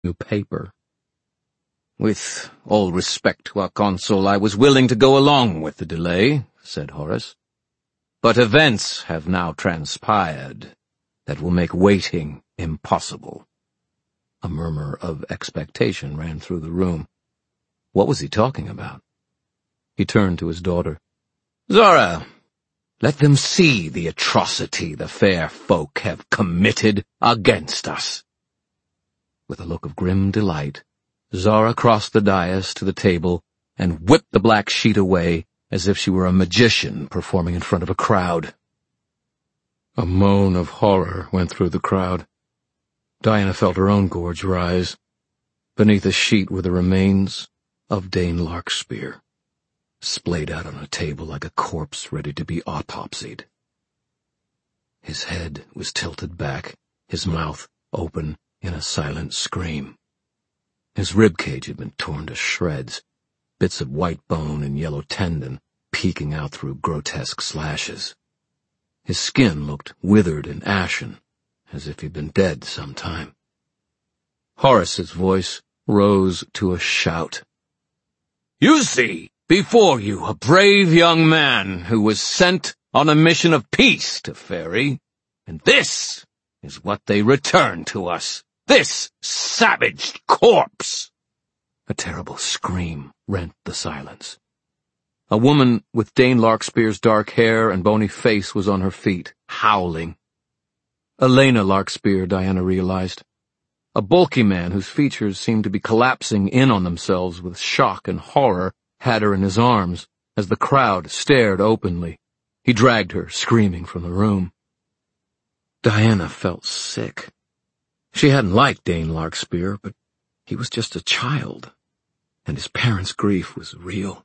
new paper. "With all respect to our consul, I was willing to go along with the delay," said Horace. "But events have now transpired that will make waiting impossible." A murmur of expectation ran through the room. What was he talking about? He turned to his daughter. "Zara, let them see the atrocity the fair folk have committed against us." With a look of grim delight, Zara crossed the dais to the table and whipped the black sheet away as if she were a magician performing in front of a crowd. A moan of horror went through the crowd. Diana felt her own gorge rise. Beneath the sheet were the remains of Dane Larkspur, splayed out on a table like a corpse ready to be autopsied. His head was tilted back, his mouth open in a silent scream. His ribcage had been torn to shreds, bits of white bone and yellow tendon peeking out through grotesque slashes. His skin looked withered and ashen, as if he'd been dead some time. Horace's voice rose to a shout. "You see before you a brave young man who was sent on a mission of peace to Faerie, and this is what they return to us. This savaged corpse!" A terrible scream rent the silence. A woman with Dane Larkspur's dark hair and bony face was on her feet, howling. Elena Larkspur, Diana realized. A bulky man whose features seemed to be collapsing in on themselves with shock and horror had her in his arms as the crowd stared openly. He dragged her, screaming, from the room. Diana felt sick. She hadn't liked Dane Larkspur, but he was just a child, and his parents' grief was real.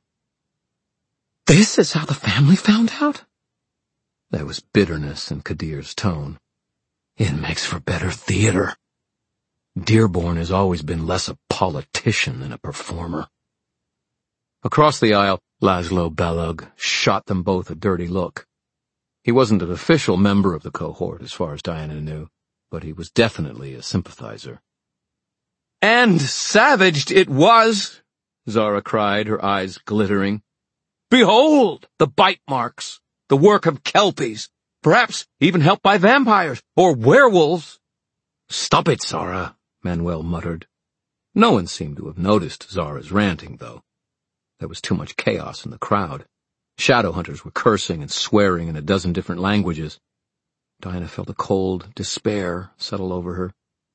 "This is how the family found out?" There was bitterness in Kadir's tone. "It makes for better theater. Dearborn has always been less a politician than a performer." Across the aisle, Laszlo Belog shot them both a dirty look. He wasn't an official member of the cohort, as far as Diana knew, but he was definitely a sympathizer. "And savaged it was!" Zara cried, her eyes glittering. "Behold the bite marks, the work of Kelpies, perhaps even helped by vampires or werewolves." "Stop it, Zara," Manuel muttered. No one seemed to have noticed Zara's ranting, though. There was too much chaos in the crowd. Shadow hunters were cursing and swearing in a dozen different languages. Diana felt a cold despair settle over her.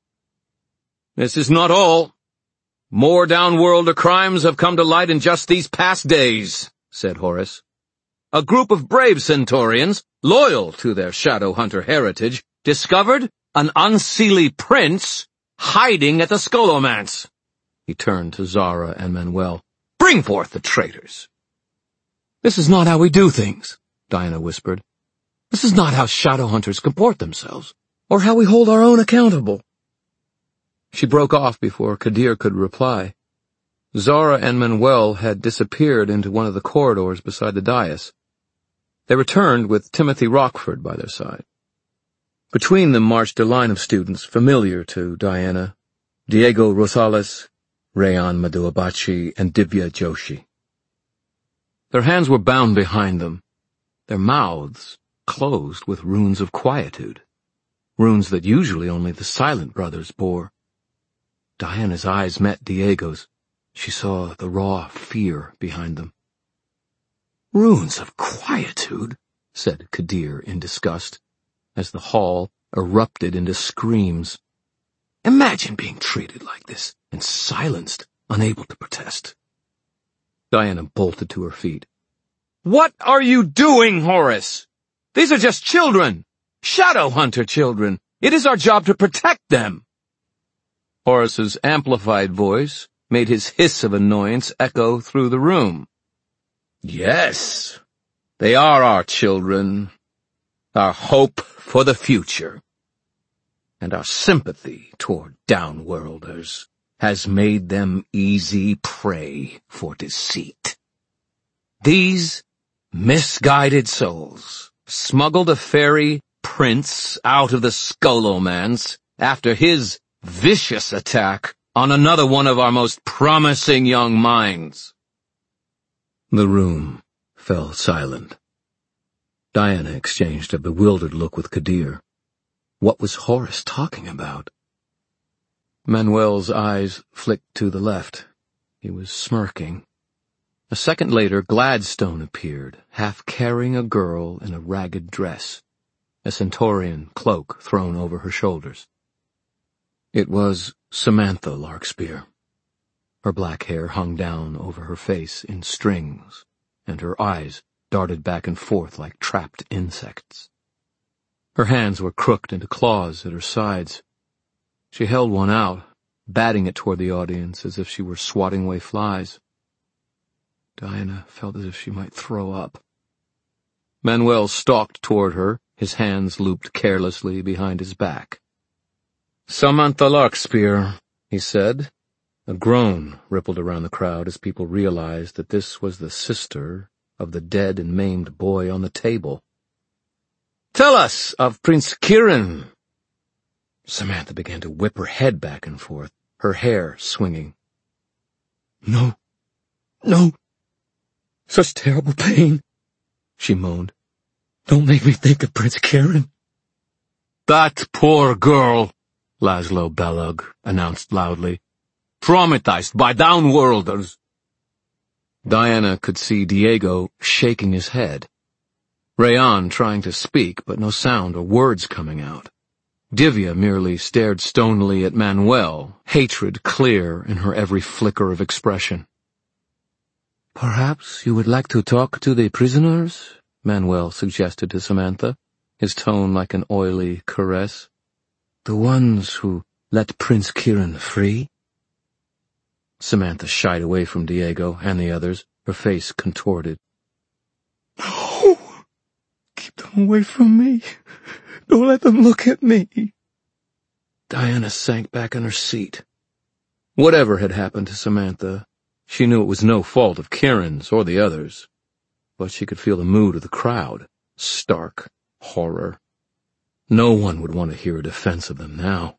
"This is not all. More downworlder crimes have come to light in just these past days," said Horace. "A group of brave Centaurians, loyal to their shadow hunter heritage, discovered an unseelie prince hiding at the Scholomance." He turned to Zara and Manuel. "Bring forth the traitors." "This is not how we do things," Diana whispered. "This is not how shadow hunters comport themselves, or how we hold our own accountable." She broke off before Kadir could reply. Zara and Manuel had disappeared into one of the corridors beside the dais. They returned with Timothy Rockford by their side. Between them marched a line of students familiar to Diana: Diego Rosales, Rayan Maduabachi, and Divya Joshi. Their hands were bound behind them, their mouths closed with runes of quietude, runes that usually only the Silent Brothers bore. Diana's eyes met Diego's. She saw the raw fear behind them. "Runes of quietude," said Kadir in disgust, as the hall erupted into screams. "Imagine being treated like this and silenced, unable to protest." Diana bolted to her feet. "What are you doing, Horace? These are just children, shadow hunter children. It is our job to protect them." Horace's amplified voice made his hiss of annoyance echo through the room. "Yes, they are our children, our hope for the future, and our sympathy toward downworlders has made them easy prey for deceit. These misguided souls smuggled a Faerie prince out of the Scholomance after his vicious attack on another one of our most promising young minds." The room fell silent. Diana exchanged a bewildered look with Kadir. What was Horace talking about? Manuel's eyes flicked to the left. He was smirking. A second later, Gladstone appeared, half carrying a girl in a ragged dress, a Centaurian cloak thrown over her shoulders. It was Samantha Larkspur. Her black hair hung down over her face in strings, and her eyes darted back and forth like trapped insects. Her hands were crooked into claws at her sides. She held one out, batting it toward the audience as if she were swatting away flies. Diana felt as if she might throw up. Manuel stalked toward her, his hands looped carelessly behind his back. "Samantha Larkspur," he said. A groan rippled around the crowd as people realized that this was the sister of the dead and maimed boy on the table. "Tell us of Prince Kirin." Samantha began to whip her head back and forth, her hair swinging. No. Such terrible pain," she moaned. "Don't make me think of Prince Kirin." "That poor girl," Laszlo Belug announced loudly. "Traumatized by downworlders." Diana could see Diego shaking his head. Rayan trying to speak, but no sound or words coming out. Divya merely stared stonily at Manuel, hatred clear in her every flicker of expression. "Perhaps you would like to talk to the prisoners?" Manuel suggested to Samantha, his tone like an oily caress. "The ones who let Prince Kirin free?" Samantha shied away from Diego and the others, her face contorted. "No! Keep them away from me. Don't let them look at me." Diana sank back in her seat. Whatever had happened to Samantha, she knew it was no fault of Kirin's or the others, but she could feel the mood of the crowd, stark horror. No one would want to hear a defense of them now.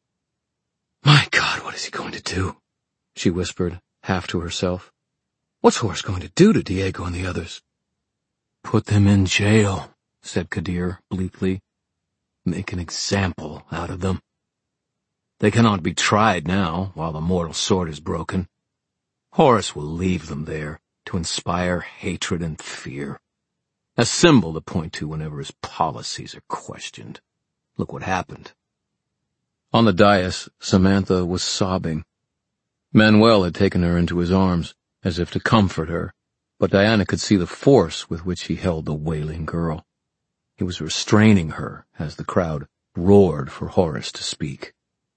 "My God, what is he going to do?" she whispered, half to herself. "What's Horace going to do to Diego and the others?" "Put them in jail," said Kadir bleakly. "Make an example out of them. They cannot be tried now, while the mortal sword is broken. Horace will leave them there to inspire hatred and fear. A symbol to point to whenever his policies are questioned. Look what happened." On the dais, Samantha was sobbing. Manuel had taken her into his arms, as if to comfort her, but Diana could see the force with which he held the wailing girl. He was restraining her as the crowd roared for Horace to speak.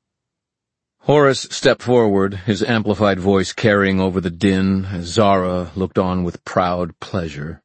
Horace stepped forward, his amplified voice carrying over the din as Zara looked on with proud pleasure.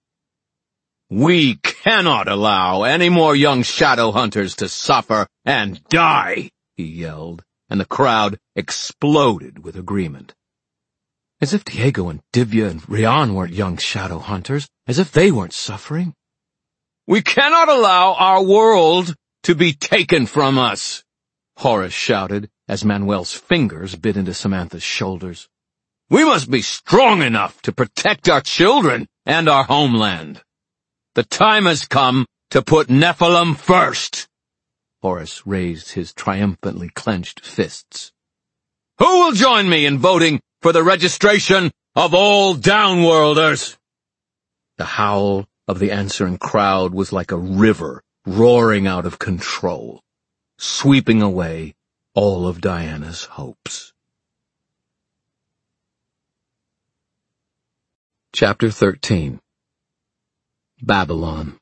"We cannot allow any more young shadow hunters to suffer and die," he yelled, and the crowd exploded with agreement. As if Diego and Divya and Rayan weren't young shadow hunters, as if they weren't suffering. "We cannot allow our world to be taken from us," Horace shouted as Manuel's fingers bit into Samantha's shoulders. "We must be strong enough to protect our children and our homeland. The time has come to put Nephilim first." Horace raised his triumphantly clenched fists. "Who will join me in voting for the registration of all downworlders?" The howl of the answering crowd was like a river roaring out of control, sweeping away all of Diana's hopes. Chapter 13. Babylon.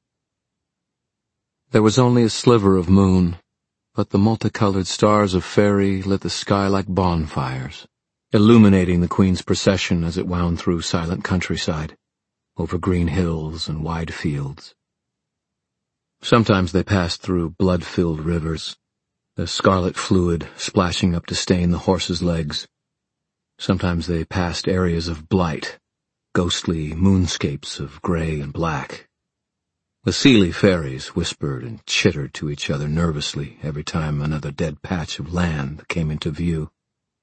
There was only a sliver of moon, but the multicolored stars of Faerie lit the sky like bonfires, illuminating the Queen's procession as it wound through silent countryside, over green hills and wide fields. Sometimes they passed through blood-filled rivers, the scarlet fluid splashing up to stain the horses' legs. Sometimes they passed areas of blight, ghostly moonscapes of gray and black. The Seelie fairies whispered and chittered to each other nervously every time another dead patch of land came into view.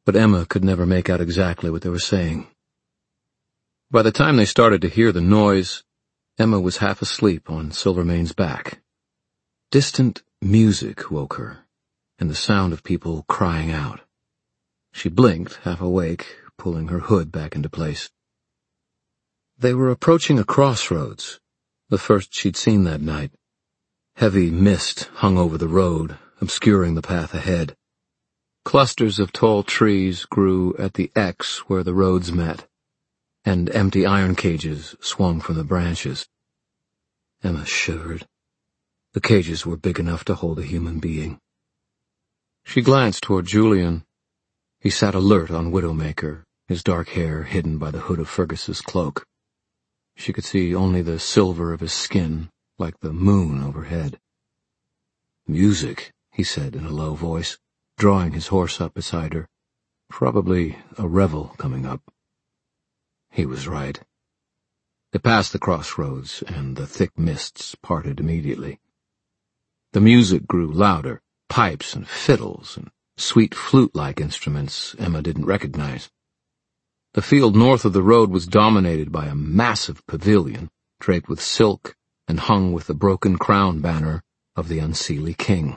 but Emma could never make out exactly what they were saying. By the time they started to hear the noise, Emma was half asleep on Silvermane's back. Distant music woke her, and the sound of people crying out. She blinked, half awake, pulling her hood back into place. They were approaching a crossroads, the first she'd seen that night. Heavy mist hung over the road, obscuring the path ahead. Clusters of tall trees grew at the X where the roads met, and empty iron cages swung from the branches. Emma shivered. The cages were big enough to hold a human being. She glanced toward Julian. He sat alert on Widowmaker, his dark hair hidden by the hood of Fergus's cloak. She could see only the silver of his skin, like the moon overhead. "Music," he said in a low voice, drawing his horse up beside her. Probably a revel coming up. He was right. They passed the crossroads, and the thick mists parted immediately. The music grew louder, pipes and fiddles and sweet flute-like instruments Emma didn't recognize. The field north of the road was dominated by a massive pavilion, draped with silk and hung with the broken crown banner of the Unseelie king.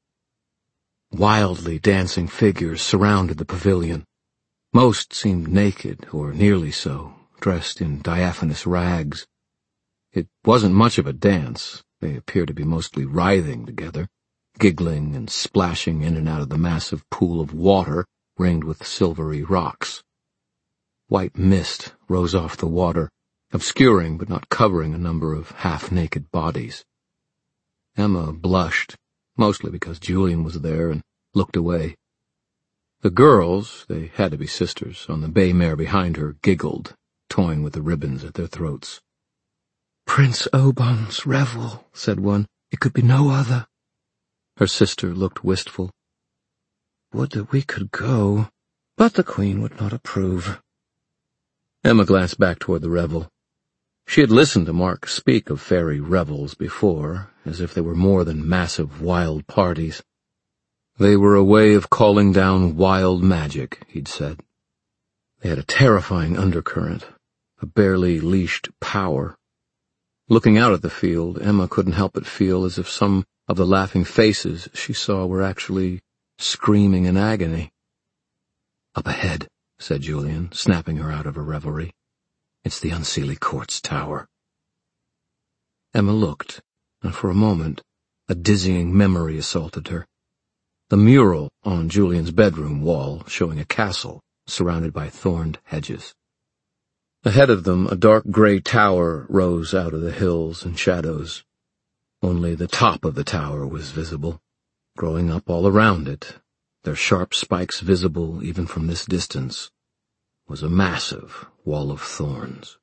Wildly dancing figures surrounded the pavilion. Most seemed naked, or nearly so, dressed in diaphanous rags. It wasn't much of a dance. They appeared to be mostly writhing together, giggling and splashing in and out of the massive pool of water ringed with silvery rocks. White mist rose off the water, obscuring but not covering a number of half-naked bodies. Emma blushed, mostly because Julian was there, and looked away. The girls, they had to be sisters, on the bay mare behind her giggled, toying with the ribbons at their throats. "Prince Oban's revel," said one. "It could be no other." Her sister looked wistful. "Would that we could go, but the Queen would not approve." Emma glanced back toward the revel. She had listened to Mark speak of fairy revels before, as if they were more than massive wild parties. They were a way of calling down wild magic, he'd said. They had a terrifying undercurrent, a barely leashed power. Looking out at the field, Emma couldn't help but feel as if some of the laughing faces she saw were actually screaming in agony. "Up ahead," said Julian, snapping her out of her reverie. "It's the Unseelie Court's tower." Emma looked, and for a moment, a dizzying memory assaulted her. The mural on Julian's bedroom wall showing a castle surrounded by thorned hedges. Ahead of them, a dark gray tower rose out of the hills and shadows. Only the top of the tower was visible. Growing up all around it, their sharp spikes visible even from this distance, was a massive wall of thorns.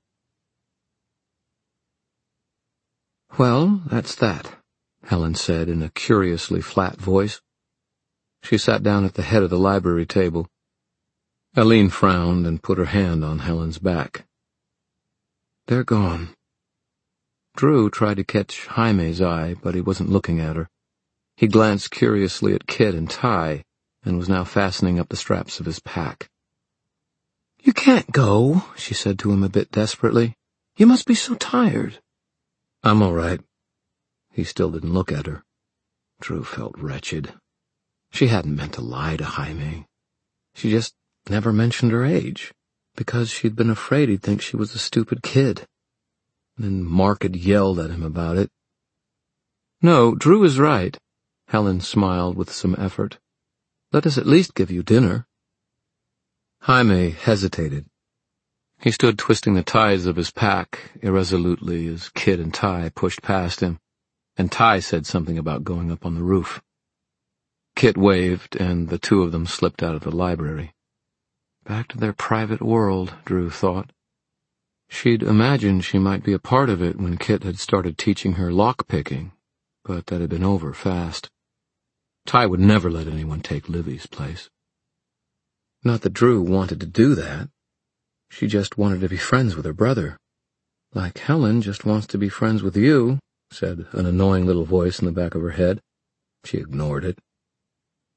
"Well, that's that," Helen said in a curiously flat voice. She sat down at the head of the library table. Aline frowned and put her hand on Helen's back. "They're gone." Drew tried to catch Jaime's eye, but he wasn't looking at her. He glanced curiously at Kit and Ty, and was now fastening up the straps of his pack. "You can't go," she said to him a bit desperately. "You must be so tired." "I'm all right." He still didn't look at her. Drew felt wretched. She hadn't meant to lie to Jaime. She just never mentioned her age, because she'd been afraid he'd think she was a stupid kid. And then Mark had yelled at him about it. "No, Drew is right." Helen smiled with some effort. "Let us at least give you dinner." Jaime hesitated. He stood twisting the ties of his pack irresolutely as Kit and Ty pushed past him, and Ty said something about going up on the roof. Kit waved, and the two of them slipped out of the library. Back to their private world, Drew thought. She'd imagined she might be a part of it when Kit had started teaching her lock-picking, but that had been over fast. Ty would never let anyone take Livy's place. Not that Drew wanted to do that. She just wanted to be friends with her brother. "Like Helen just wants to be friends with you," said an annoying little voice in the back of her head. She ignored it.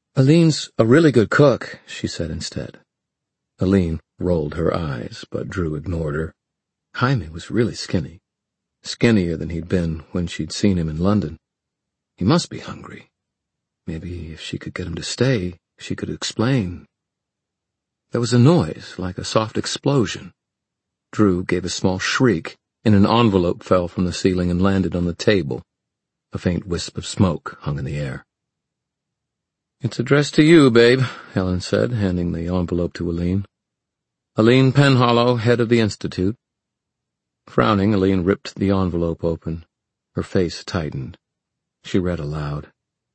Aline's a really good cook, she said instead. Aline rolled her eyes, but Drew ignored her. Jaime was really skinny. Skinnier than he'd been when she'd seen him in London. He must be hungry. Maybe if she could get him to stay, she could explain. There was a noise, like a soft explosion. Drew gave a small shriek, and an envelope fell from the ceiling and landed on the table. A faint wisp of smoke hung in the air. "It's addressed to you, babe," Helen said, handing the envelope to Aline. "Aline Penhallow, head of the Institute." Frowning, Aline ripped the envelope open. Her face tightened. She read aloud.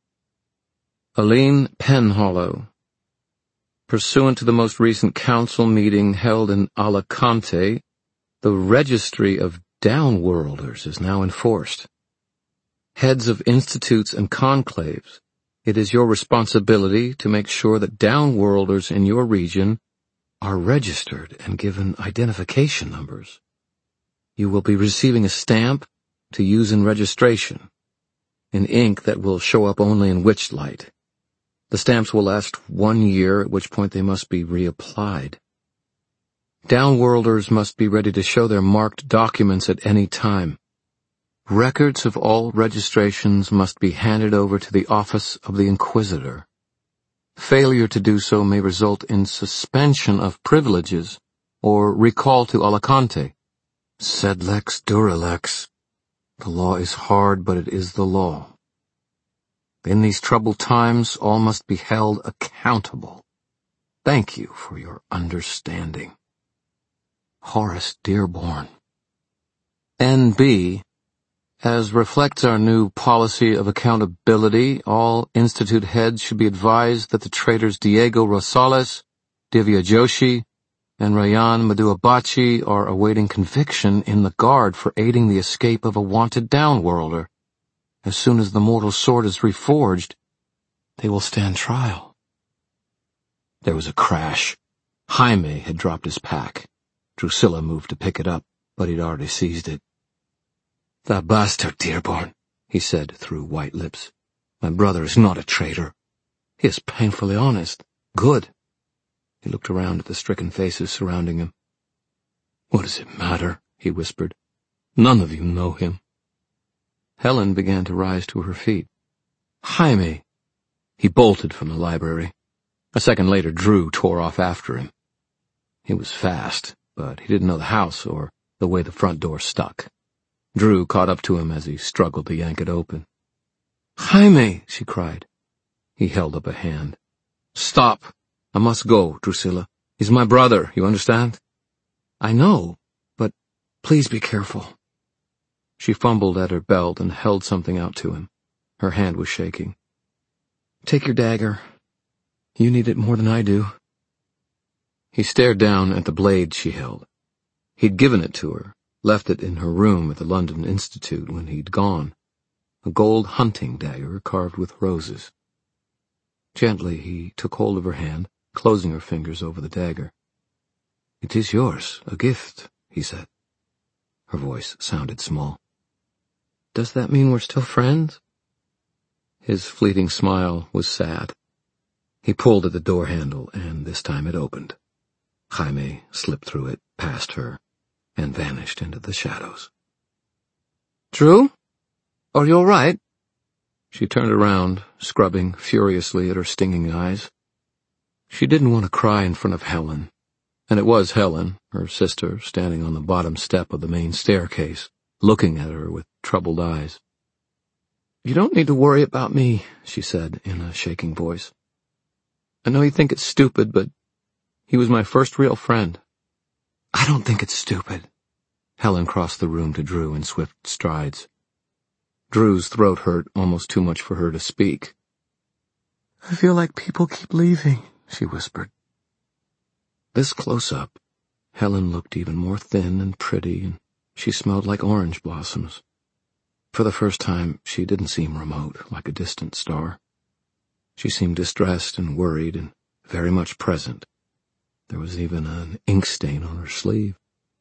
Aline Penhallow. Pursuant to the most recent council meeting held in Alicante, the registry of downworlders is now enforced. Heads of institutes and conclaves, it is your responsibility to make sure that downworlders in your region are registered and given identification numbers. You will be receiving a stamp to use in registration, in ink that will show up only in Witchlight. The stamps will last 1 year, at which point they must be reapplied. Downworlders must be ready to show their marked documents at any time. Records of all registrations must be handed over to the Office of the Inquisitor. Failure to do so may result in suspension of privileges or recall to Alicante. Sed lex dura lex. The law is hard, but it is the law. In these troubled times, all must be held accountable. Thank you for your understanding. Horace Dearborn. N.B. As reflects our new policy of accountability, all Institute heads should be advised that the traitors Diego Rosales, Divya Joshi, and Rayan Maduabachi are awaiting conviction in the Guard for aiding the escape of a wanted downworlder. As soon as the mortal sword is reforged, they will stand trial. There was a crash. Jaime had dropped his pack. Drusilla moved to pick it up, but he'd already seized it. "The bastard, Dearborn," he said through white lips. "My brother is not a traitor. He is painfully honest. Good." He looked around at the stricken faces surrounding him. "What does it matter?" he whispered. "None of you know him." Helen began to rise to her feet. "Jaime!" He bolted from the library. A second later, Drew tore off after him. He was fast, but he didn't know the house or the way the front door stuck. Drew caught up to him as he struggled to yank it open. "Jaime!" she cried. He held up a hand. "Stop! I must go, Drusilla. He's my brother, you understand?" "I know, but please be careful." She fumbled at her belt and held something out to him. Her hand was shaking. "Take your dagger. You need it more than I do." He stared down at the blade she held. He'd given it to her, left it in her room at the London Institute when he'd gone. A gold hunting dagger carved with roses. Gently he took hold of her hand, closing her fingers over the dagger. "It is yours, a gift," he said. Her voice sounded small. "Does that mean we're still friends?" His fleeting smile was sad. He pulled at the door handle, and this time it opened. Jaime slipped through it, past her, and vanished into the shadows. "Drew? Are you all right?" She turned around, scrubbing furiously at her stinging eyes. She didn't want to cry in front of Helen, and it was Helen, her sister, standing on the bottom step of the main staircase, looking at her with troubled eyes. "You don't need to worry about me," she said in a shaking voice. "I know you think it's stupid, but he was my first real friend." "I don't think it's stupid." Helen crossed the room to Drew in swift strides. Drew's throat hurt almost too much for her to speak. "I feel like people keep leaving," she whispered. This close up, Helen looked even more thin and pretty, and she smelled like orange blossoms. For the first time, she didn't seem remote, like a distant star. She seemed distressed and worried and very much present. There was even an ink stain on her sleeve.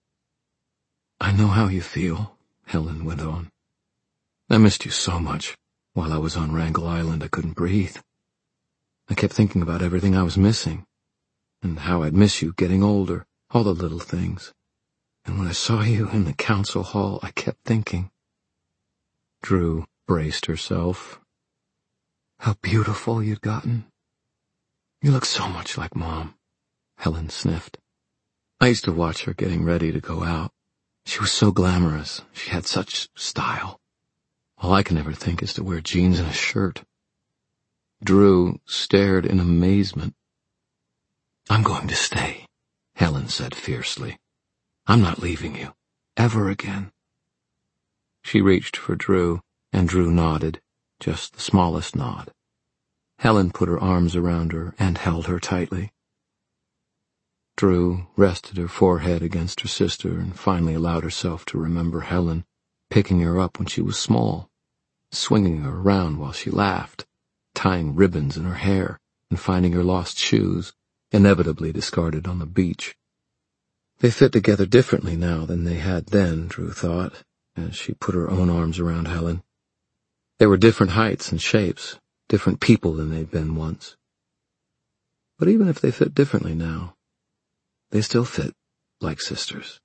"I know how you feel," Helen went on. "I missed you so much. While I was on Wrangel Island, I couldn't breathe. I kept thinking about everything I was missing, and how I'd miss you getting older, all the little things. And when I saw you in the council hall, I kept thinking. Drew braced herself. How beautiful you'd gotten. You look so much like Mom, Helen sniffed. I used to watch her getting ready to go out. She was so glamorous. She had such style. All I can ever think is to wear jeans and a shirt. Drew stared in amazement. I'm going to stay, Helen said fiercely. I'm not leaving you, ever again. She reached for Drew, and Drew nodded, just the smallest nod. Helen put her arms around her and held her tightly. Drew rested her forehead against her sister and finally allowed herself to remember Helen picking her up when she was small, swinging her around while she laughed, tying ribbons in her hair and finding her lost shoes, inevitably discarded on the beach. They fit together differently now than they had then, Drew thought, as she put her own arms around Helen. They were different heights and shapes, different people than they'd been once. But even if they fit differently now, they still fit like sisters.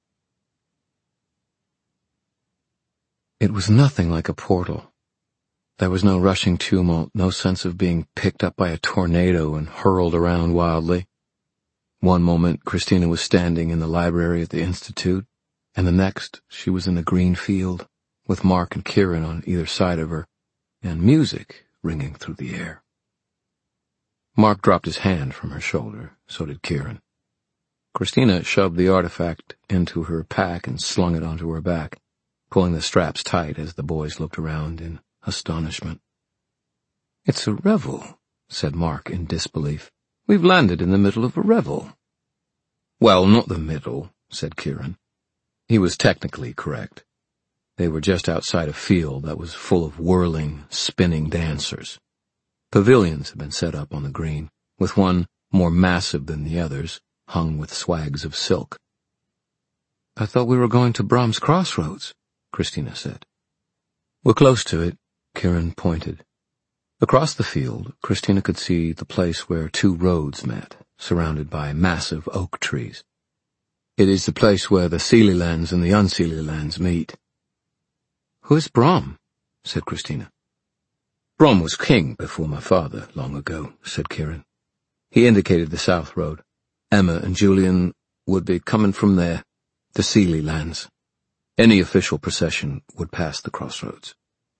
It was nothing like a portal. There was no rushing tumult, no sense of being picked up by a tornado and hurled around wildly. One moment, Christina was standing in the library at the Institute, and the next, she was in the green field, with Mark and Kieran on either side of her, and music ringing through the air. Mark dropped his hand from her shoulder, so did Kieran. Christina shoved the artifact into her pack and slung it onto her back, pulling the straps tight as the boys looked around in astonishment. It's a revel, said Mark in disbelief. We've landed in the middle of a revel. Well, not the middle, said Kieran. He was technically correct. They were just outside a field that was full of whirling, spinning dancers. Pavilions had been set up on the green, with one more massive than the others, hung with swags of silk. I thought we were going to Brahms Crossroads, Christina said. We're close to it, Kieran pointed. Across the field, Christina could see the place where two roads met, surrounded by massive oak trees. It is the place where the Seelie lands and the Unseelie lands meet. Who is Brom? Said Christina. Brom was king before my father, long ago, said Kieran. He indicated the south road. Emma and Julian would be coming from there, the Seelie lands. Any official procession would pass the crossroads.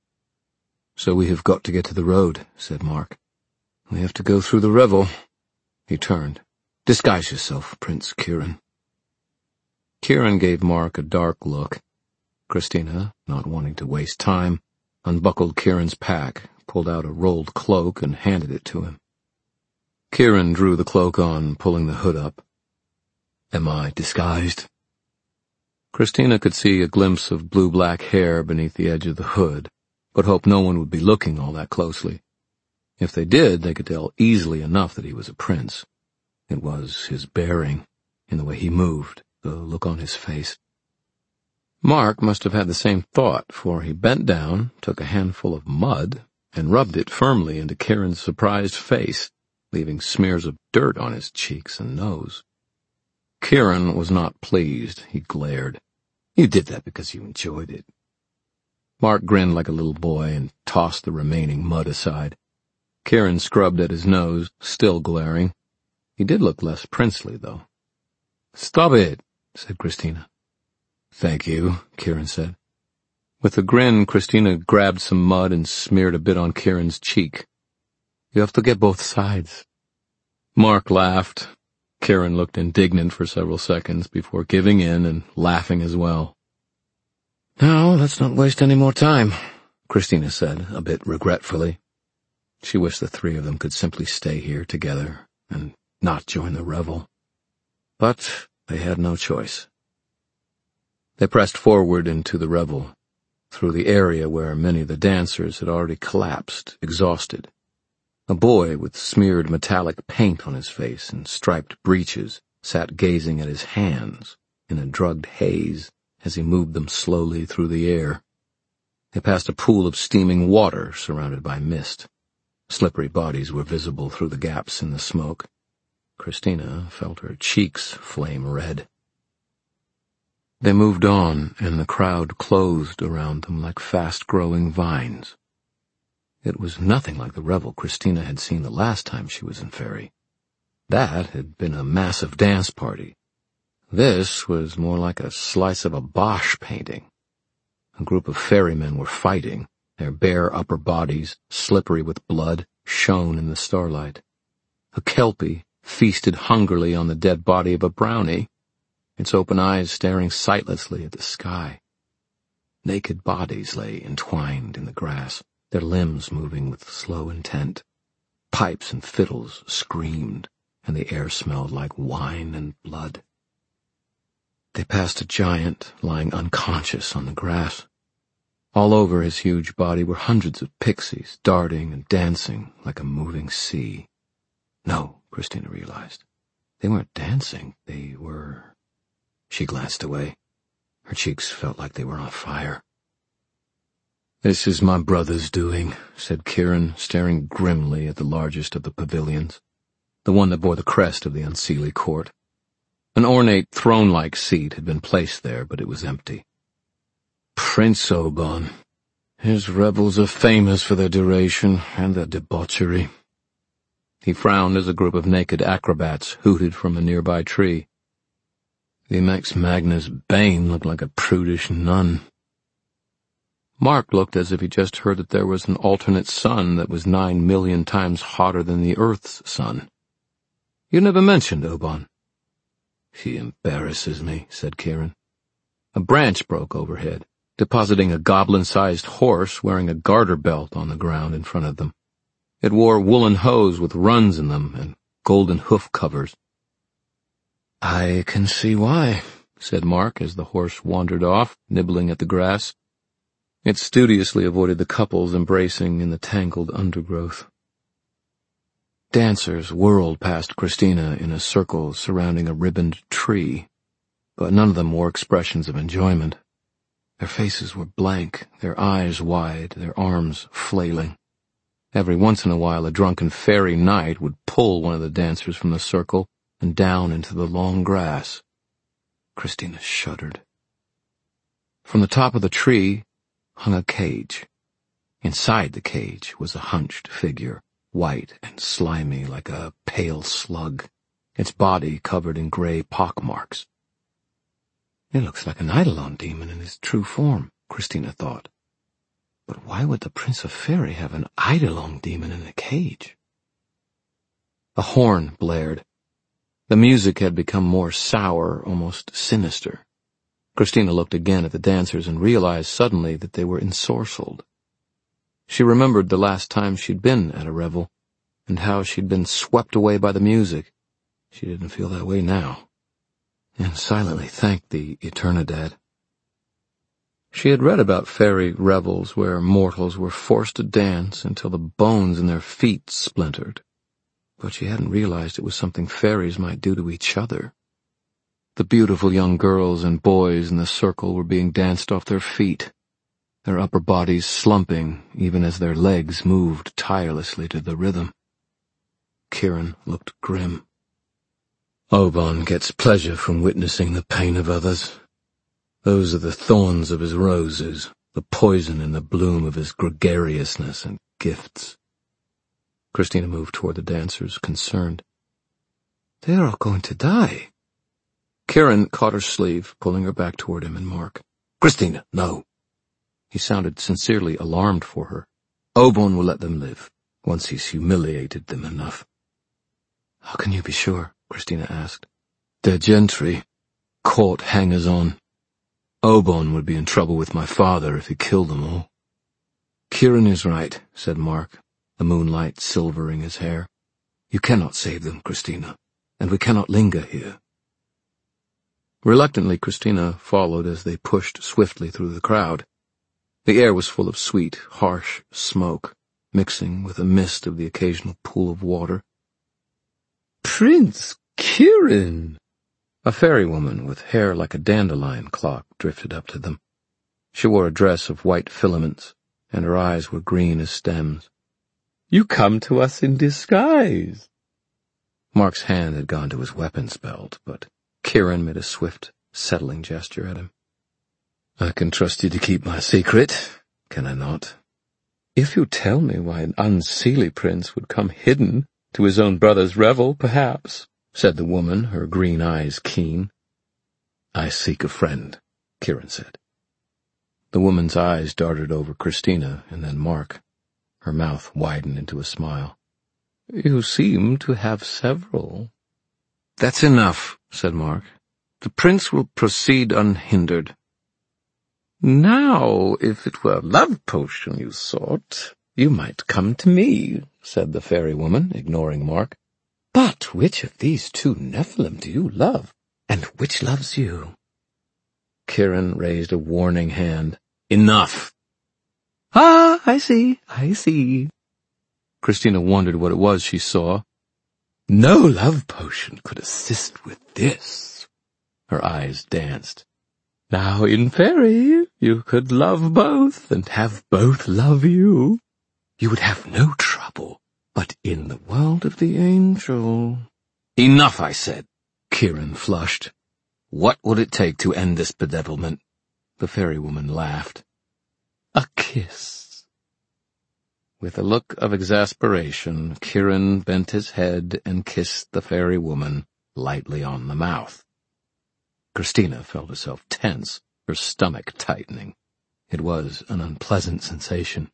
So we have got to get to the road, said Mark. We have to go through the revel. He turned. Disguise yourself, Prince Kieran. Kieran gave Mark a dark look. Christina, not wanting to waste time, unbuckled Kieran's pack, pulled out a rolled cloak and handed it to him. Kieran drew the cloak on, pulling the hood up. Am I disguised? Christina could see a glimpse of blue-black hair beneath the edge of the hood, but hoped no one would be looking all that closely. If they did, they could tell easily enough that he was a prince. It was his bearing, in the way he moved, the look on his face. Mark must have had the same thought, for he bent down, took a handful of mud, and rubbed it firmly into Kieran's surprised face, leaving smears of dirt on his cheeks and nose. Kieran was not pleased. He glared. You did that because you enjoyed it. Mark grinned like a little boy and tossed the remaining mud aside. Kieran scrubbed at his nose, still glaring. He did look less princely, though. Stop it, said Christina. Thank you, Kieran said. With a grin, Christina grabbed some mud and smeared a bit on Kieran's cheek. You have to get both sides. Mark laughed. Kieran looked indignant for several seconds before giving in and laughing as well. Now, let's not waste any more time, Christina said, a bit regretfully. She wished the three of them could simply stay here together and not join the revel. But they had no choice. They pressed forward into the revel, through the area where many of the dancers had already collapsed, exhausted. A boy with smeared metallic paint on his face and striped breeches sat gazing at his hands in a drugged haze as he moved them slowly through the air. They passed a pool of steaming water surrounded by mist. Slippery bodies were visible through the gaps in the smoke. Christina felt her cheeks flame red. They moved on, and the crowd closed around them like fast-growing vines. It was nothing like the revel Christina had seen the last time she was in Ferry. That had been a massive dance party. This was more like a slice of a Bosch painting. A group of ferrymen were fighting. Their bare upper bodies, slippery with blood, shone in the starlight. A Kelpie feasted hungrily on the dead body of a brownie, its open eyes staring sightlessly at the sky. Naked bodies lay entwined in the grass, their limbs moving with slow intent. Pipes and fiddles screamed, and the air smelled like wine and blood. They passed a giant lying unconscious on the grass. All over his huge body were hundreds of pixies, darting and dancing like a moving sea. No, Christina realized. They weren't dancing, they were... She glanced away. Her cheeks felt like they were on fire. "This is my brother's doing," said Kieran, staring grimly at the largest of the pavilions, the one that bore the crest of the Unseelie court. An ornate throne-like seat had been placed there, but it was empty. "Prince Oban. His revels are famous for their duration and their debauchery." He frowned as a group of naked acrobats hooted from a nearby tree. "He makes Magnus Bane look like a prudish nun." Mark looked as if he just heard that there was an alternate sun that was 9 million times hotter than the Earth's sun. "You never mentioned Oban." "He embarrasses me," said Kieran. A branch broke overhead, depositing a goblin-sized horse wearing a garter belt on the ground in front of them. It wore woolen hose with runs in them and golden hoof covers. "I can see why," said Mark as the horse wandered off, nibbling at the grass. It studiously avoided the couples embracing in the tangled undergrowth. Dancers whirled past Christina in a circle surrounding a ribboned tree, but none of them wore expressions of enjoyment. Their faces were blank, their eyes wide, their arms flailing. Every once in a while a drunken fairy knight would pull one of the dancers from the circle and down into the long grass. Christina shuddered. From the top of the tree hung a cage. Inside the cage was a hunched figure, white and slimy like a pale slug, its body covered in gray pockmarks. "It looks like an Eidolon demon in his true form," Christina thought. But why would the Prince of Fairy have an Eidolon demon in a cage? A horn blared. The music had become more sour, almost sinister. Christina looked again at the dancers and realized suddenly that they were ensorcelled. She remembered the last time she'd been at a revel, and how she'd been swept away by the music. She didn't feel that way now, and silently thanked the Eternidad. She had read about fairy revels where mortals were forced to dance until the bones in their feet splintered, but she hadn't realized it was something fairies might do to each other. The beautiful young girls and boys in the circle were being danced off their feet, their upper bodies slumping even as their legs moved tirelessly to the rhythm. Kieran looked grim. "Oban gets pleasure from witnessing the pain of others. Those are the thorns of his roses, the poison in the bloom of his gregariousness and gifts." Christina moved toward the dancers, concerned. "They're all going to die." Kieran caught her sleeve, pulling her back toward him and Mark. "Christina, no." He sounded sincerely alarmed for her. "Oban will let them live, once he's humiliated them enough." "How can you be sure?" Christina asked. "They're gentry, court hangers-on. Oban would be in trouble with my father if he killed them all." "Kieran is right," said Mark, the moonlight silvering his hair. "You cannot save them, Christina, and we cannot linger here." Reluctantly, Christina followed as they pushed swiftly through the crowd. The air was full of sweet, harsh smoke, mixing with a mist of the occasional pool of water. "Prince Kieran!" A fairy woman with hair like a dandelion clock drifted up to them. She wore a dress of white filaments, and her eyes were green as stems. You come to us in disguise." Mark's hand had gone to his weapons belt, but Kieran made a swift, settling gesture at him. "I can trust you to keep my secret, can I not?" "If you tell me why an unseelie prince would come hidden to his own brother's revel, perhaps," said the woman, her green eyes keen. "I seek a friend," Kieran said. The woman's eyes darted over Christina and then Mark. Her mouth widened into a smile. "You seem to have several." "That's enough," said Mark. "The prince will proceed unhindered." "Now, if it were love potion you sought, you might come to me," said the fairy woman, ignoring Mark. "But which of these two Nephilim do you love, and which loves you?" Kieran raised a warning hand. "Enough!" "Ah, I see. Christina wondered what it was she saw. "No love potion could assist with this." Her eyes danced. "Now in fairy, you could love both and have both love you. You would have no trouble, but in the world of the angel—" "Enough, I said." Kieran flushed. "What would it take to end this bedevilment?" The fairy woman laughed. "A kiss." With a look of exasperation, Kieran bent his head and kissed the fairy woman lightly on the mouth. Christina felt herself tense, her stomach tightening. It was an unpleasant sensation.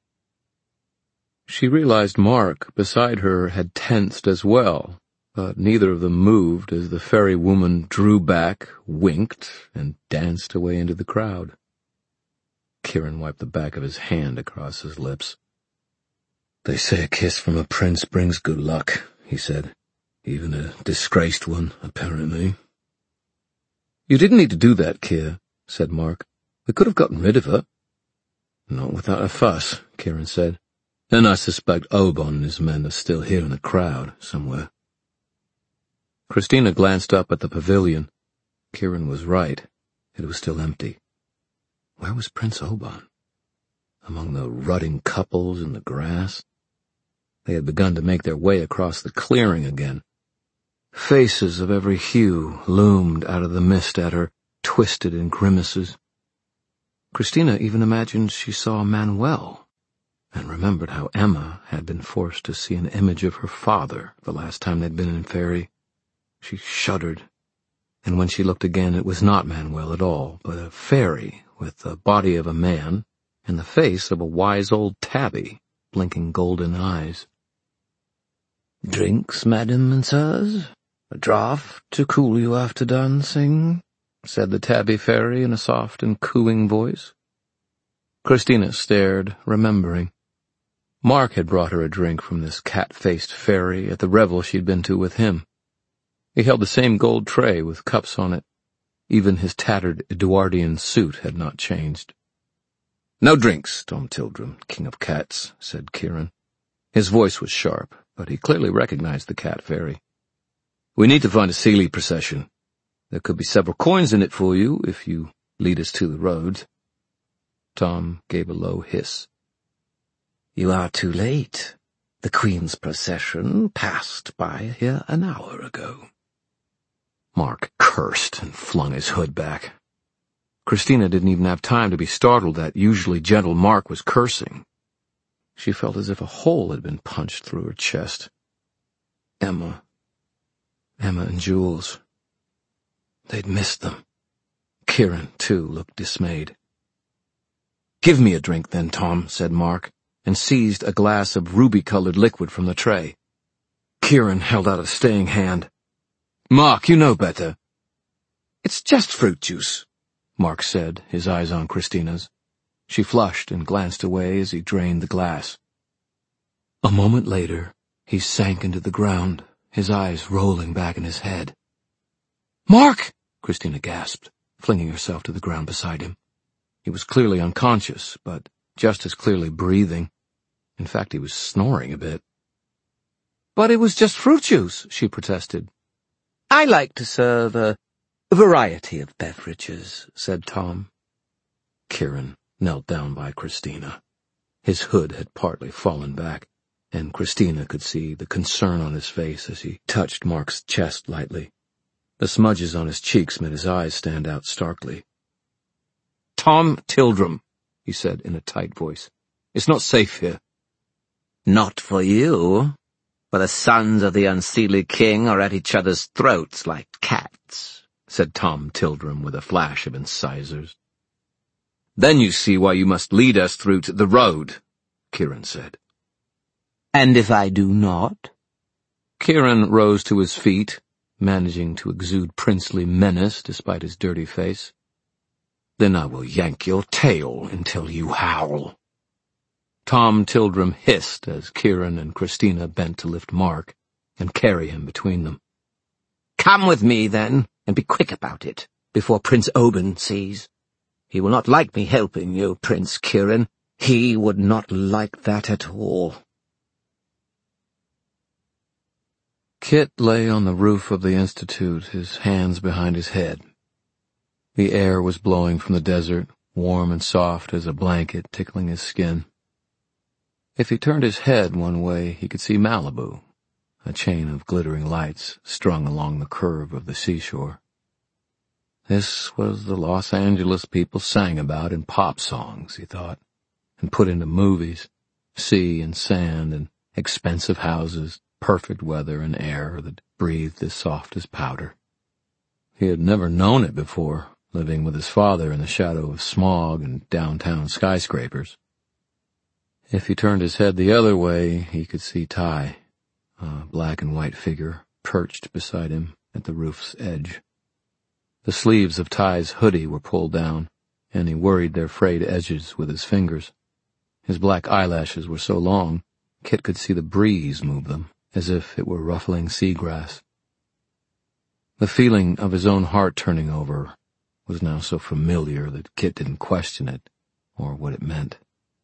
She realized Mark, beside her, had tensed as well, but neither of them moved as the fairy woman drew back, winked, and danced away into the crowd. Kieran wiped the back of his hand across his lips. "They say a kiss from a prince brings good luck," he said. "Even a disgraced one, apparently." "You didn't need to do that, Kier," said Mark. "We could have gotten rid of her." "Not without a fuss," Kieran said. "And I suspect Oban and his men are still here in the crowd, somewhere." Christina glanced up at the pavilion. Kieran was right. It was still empty. Where was Prince Oban? Among the rutting couples in the grass? They had begun to make their way across the clearing again. Faces of every hue loomed out of the mist at her, twisted in grimaces. Christina even imagined she saw Manuel, and remembered how Emma had been forced to see an image of her father the last time they'd been in Fairy. She shuddered, and when she looked again it was not Manuel at all, but a fairy with the body of a man and the face of a wise old tabby, blinking golden eyes. "Drinks, madam and sirs? A draught to cool you after dancing?" said the tabby fairy in a soft and cooing voice. Christina stared, remembering. Mark had brought her a drink from this cat-faced fairy at the revel she'd been to with him. He held the same gold tray with cups on it. Even his tattered Edwardian suit had not changed. "No drinks, Tom Tildrum, King of Cats," said Kieran. His voice was sharp, but he clearly recognized the cat fairy. "We need to find a Seelie procession. There could be several coins in it for you if you lead us to the roads." Tom gave a low hiss. "You are too late. The Queen's procession passed by here an hour ago." Mark cursed and flung his hood back. Christina didn't even have time to be startled that usually gentle Mark was cursing. She felt as if a hole had been punched through her chest. Emma and Jules. They'd missed them. Kieran, too, looked dismayed. "Give me a drink, then, Tom," said Mark, and seized a glass of ruby-colored liquid from the tray. Kieran held out a staying hand. "Mark, you know better." "It's just fruit juice," Mark said, his eyes on Christina's. She flushed and glanced away as he drained the glass. A moment later, he sank into the ground, his eyes rolling back in his head. "Mark!" Christina gasped, flinging herself to the ground beside him. He was clearly unconscious, but just as clearly breathing. In fact, he was snoring a bit. "But it was just fruit juice," she protested. "I like to serve a variety of beverages," said Tom. Kieran knelt down by Christina. His hood had partly fallen back. and Christina could see the concern on his face as he touched Mark's chest lightly. The smudges on his cheeks made his eyes stand out starkly. "Tom Tildrum," he said in a tight voice. "It's not safe here." "Not for you, for the sons of the unseelie king are at each other's throats like cats," said Tom Tildrum with a flash of incisors. "Then you see why you must lead us through to the road," Kieran said. "And if I do not?" Kieran rose to his feet, managing to exude princely menace despite his dirty face. "Then I will yank your tail until you howl." Tom Tildrum hissed as Kieran and Christina bent to lift Mark and carry him between them. "Come with me, then, and be quick about it, before Prince Oban sees. He will not like me helping you, Prince Kieran. He would not like that at all." Kit lay on the roof of the Institute, his hands behind his head. The air was blowing from the desert, warm and soft as a blanket tickling his skin. If he turned his head one way, he could see Malibu, a chain of glittering lights strung along the curve of the seashore. This was the Los Angeles people sang about in pop songs, he thought, and put into movies, sea and sand and expensive houses, perfect weather and air that breathed as soft as powder. He had never known it before, living with his father in the shadow of smog and downtown skyscrapers. If he turned his head the other way, he could see Ty, a black and white figure, perched beside him at the roof's edge. The sleeves of Ty's hoodie were pulled down, and he worried their frayed edges with his fingers. His black eyelashes were so long, Kit could see the breeze move them, as if it were ruffling seagrass. The feeling of his own heart turning over was now so familiar that Kit didn't question it, or what it meant.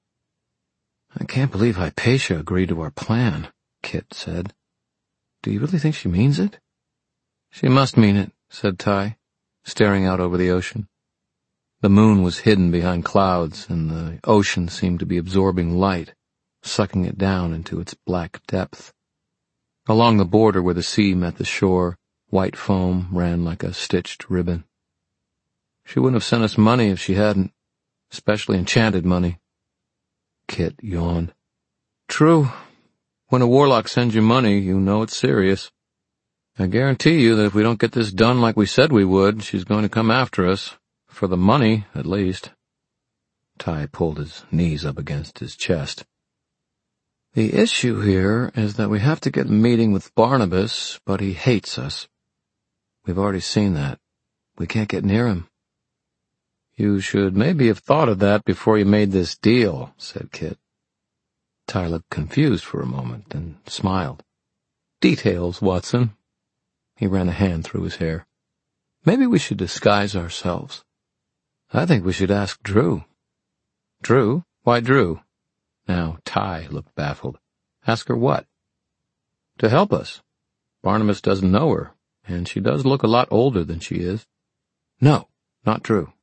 "I can't believe Hypatia agreed to our plan," Kit said. "Do you really think she means it?" "She must mean it," said Ty, staring out over the ocean. The moon was hidden behind clouds, and the ocean seemed to be absorbing light, sucking it down into its black depth. Along the border where the sea met the shore, white foam ran like a stitched ribbon. "She wouldn't have sent us money if she hadn't, especially enchanted money." Kit yawned. "True. When a warlock sends you money, you know it's serious. I guarantee you that if we don't get this done like we said we would, she's going to come after us. For the money, at least." Ty pulled his knees up against his chest. "The issue here is that we have to get a meeting with Barnabas, but he hates us. We've already seen that. We can't get near him." "You should maybe have thought of that before you made this deal," said Kit. Ty looked confused for a moment, then smiled. "Details, Watson." He ran a hand through his hair. "Maybe we should disguise ourselves. I think we should ask Drew." "Drew? Why Drew?" Now Ty looked baffled. "Ask her what?" "To help us. Barnabas doesn't know her, and she does look a lot older than she is." "No, not Drew."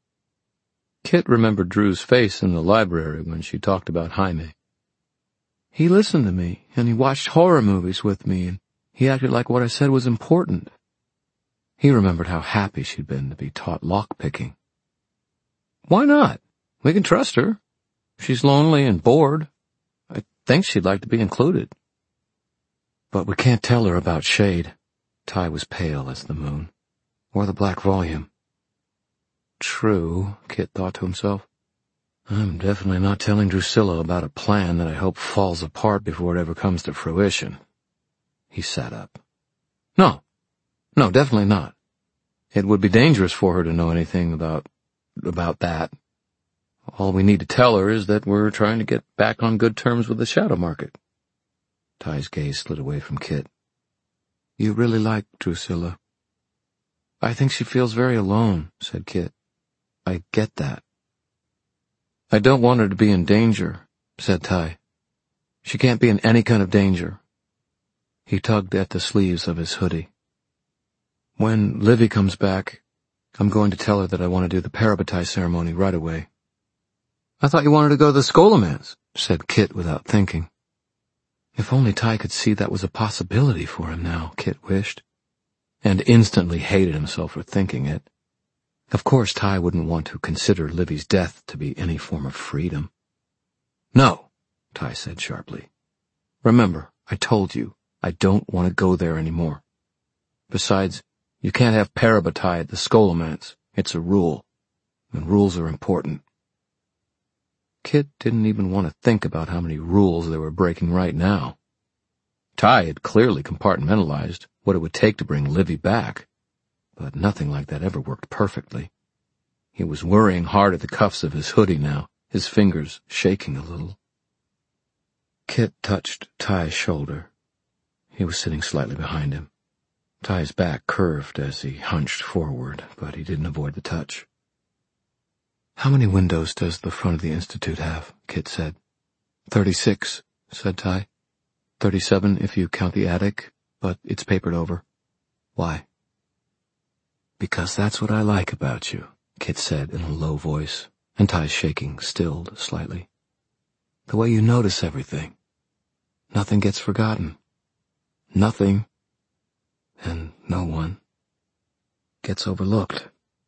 Kit remembered Drew's face in the library when she talked about Jaime. "He listened to me, and he watched horror movies with me, and he acted like what I said was important." He remembered how happy she'd been to be taught lock-picking. "Why not? We can trust her. She's lonely and bored. I think she'd like to be included." "But we can't tell her about Shade." Ty was pale as the moon. "Or the Black Volume." True, Kit thought to himself. "I'm definitely not telling Drusilla about a plan that I hope falls apart before it ever comes to fruition." He sat up. No, definitely not. It would be dangerous for her to know anything about that. All we need to tell her is that we're trying to get back on good terms with the shadow market." Ty's gaze slid away from Kit. "You really like Drusilla?" "I think she feels very alone," said Kit. "I get that." "I don't want her to be in danger," said Ty. "She can't be in any kind of danger." He tugged at the sleeves of his hoodie. "When Livy comes back, I'm going to tell her that I want to do the parabatai ceremony right away." "I thought you wanted to go to the Scholomance," said Kit without thinking. If only Ty could see that was a possibility for him now, Kit wished, and instantly hated himself for thinking it. Of course, Ty wouldn't want to consider Livy's death to be any form of freedom. "No," Ty said sharply. "Remember, I told you, I don't want to go there anymore. Besides, you can't have Parabatai at the Scholomance. It's a rule, and rules are important." Kit didn't even want to think about how many rules they were breaking right now. Ty had clearly compartmentalized what it would take to bring Livy back, but nothing like that ever worked perfectly. He was worrying hard at the cuffs of his hoodie now, his fingers shaking a little. Kit touched Ty's shoulder. He was sitting slightly behind him. Ty's back curved as he hunched forward, but he didn't avoid the touch. "How many windows does the front of the Institute have?" Kit said. 36, said Ty. 37 if you count the attic, but it's papered over. "Why?" "Because that's what I like about you," Kit said in a low voice, and Ty's shaking stilled slightly. "The way you notice everything. Nothing gets forgotten. Nothing, and no one, gets overlooked."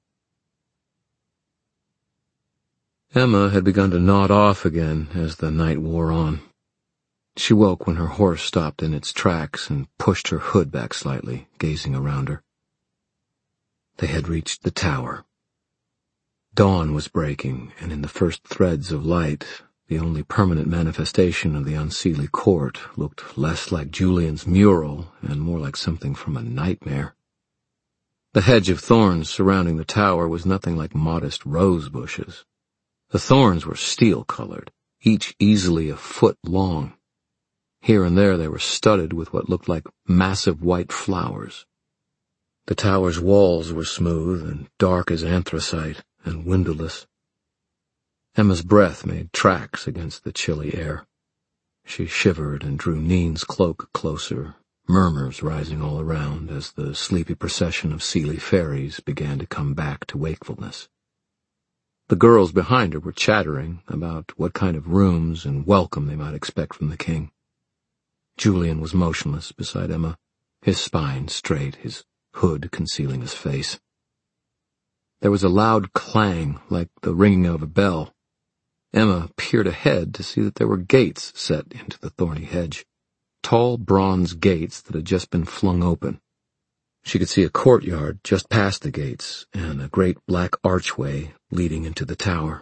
Emma had begun to nod off again as the night wore on. She woke when her horse stopped in its tracks and pushed her hood back slightly, gazing around her. They had reached the tower. Dawn was breaking, and in the first threads of light, the only permanent manifestation of the unseelie court looked less like Julian's mural and more like something from a nightmare. The hedge of thorns surrounding the tower was nothing like modest rose bushes. The thorns were steel-colored, each easily a foot long. Here and there they were studded with what looked like massive white flowers. The tower's walls were smooth and dark as anthracite and windowless. Emma's breath made tracks against the chilly air. She shivered and drew Neen's cloak closer, murmurs rising all around as the sleepy procession of Seelie fairies began to come back to wakefulness. The girls behind her were chattering about what kind of rooms and welcome they might expect from the king. Julian was motionless beside Emma, his spine straight, his hood concealing his face. There was a loud clang, like the ringing of a bell. Emma peered ahead to see that there were gates set into the thorny hedge, tall bronze gates that had just been flung open. She could see a courtyard just past the gates and a great black archway leading into the tower.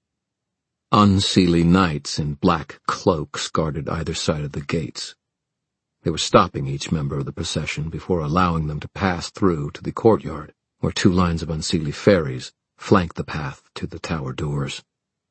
Unseelie knights in black cloaks guarded either side of the gates. They were stopping each member of the procession before allowing them to pass through to the courtyard, where two lines of unseelie fairies flanked the path to the tower doors.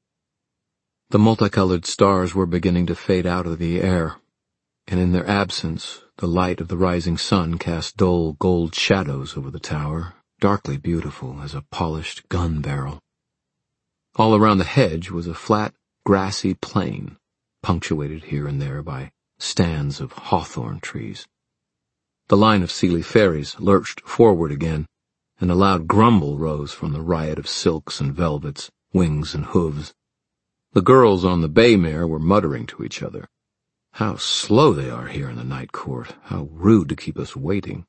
The multicolored stars were beginning to fade out of the air, and in their absence, the light of the rising sun cast dull gold shadows over the tower, darkly beautiful as a polished gun barrel. All around the hedge was a flat, grassy plain, punctuated here and there by stands of hawthorn trees. The line of Seelie fairies lurched forward again, and a loud grumble rose from the riot of silks and velvets, wings and hooves. The girls on the bay mare were muttering to each other. "How slow they are here in the night court. How rude to keep us waiting."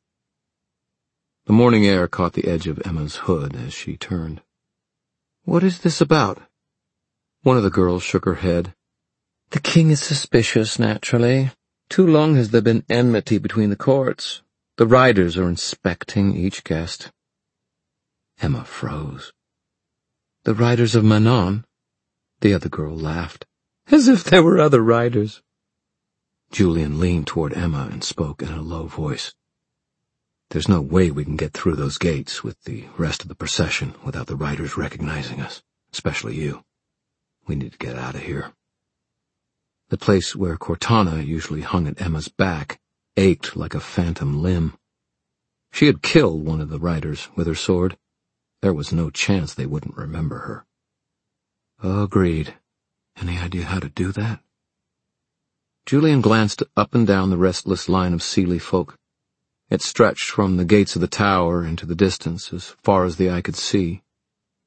The morning air caught the edge of Emma's hood as she turned. "What is this about?" One of the girls shook her head. "The king is suspicious, naturally. Too long has there been enmity between the courts. The riders are inspecting each guest." Emma froze. "The riders of Manon?" The other girl laughed. "As if there were other riders." Julian leaned toward Emma and spoke in a low voice. "There's no way we can get through those gates with the rest of the procession without the riders recognizing us, especially you. We need to get out of here." The place where Cortana usually hung at Emma's back ached like a phantom limb. She had killed one of the riders with her sword. There was no chance they wouldn't remember her. "Agreed. Any idea how to do that?" Julian glanced up and down the restless line of Seelie folk. It stretched from the gates of the tower into the distance as far as the eye could see.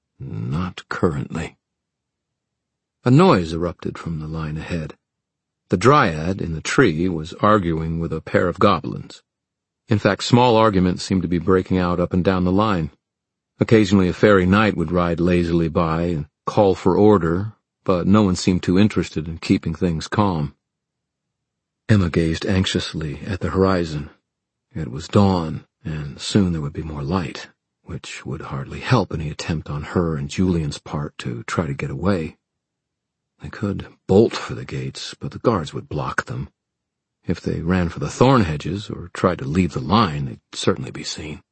Not currently. A noise erupted from the line ahead. The dryad in the tree was arguing with a pair of goblins. In fact, small arguments seemed to be breaking out up and down the line. Occasionally a fairy knight would ride lazily by and call for order, but no one seemed too interested in keeping things calm. Emma gazed anxiously at the horizon. It was dawn, and soon there would be more light, which would hardly help any attempt on her and Julian's part to try to get away. They could bolt for the gates, but the guards would block them. If they ran for the thorn hedges or tried to leave the line, they'd certainly be seen.